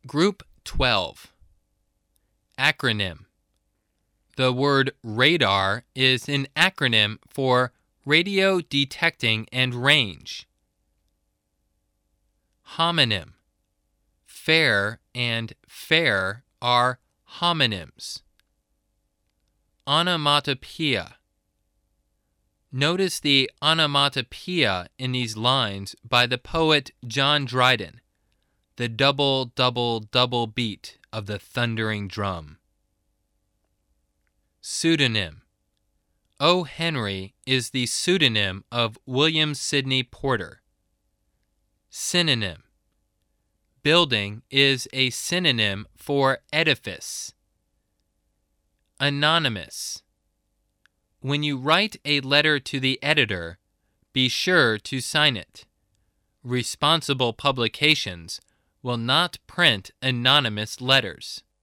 Group 12. Acronym. The word radar is an acronym for radio detecting and range. Homonym. Fair and fair are homonyms. Onomatopoeia. Notice the onomatopoeia in these lines by the poet John Dryden, the double, double, double beat of the thundering drum. Pseudonym. O. Henry is the pseudonym of William Sidney Porter. Synonym. Building is a synonym for edifice. Anonymous. When you write a letter to the editor, be sure to sign it. Responsible publications will not print anonymous letters.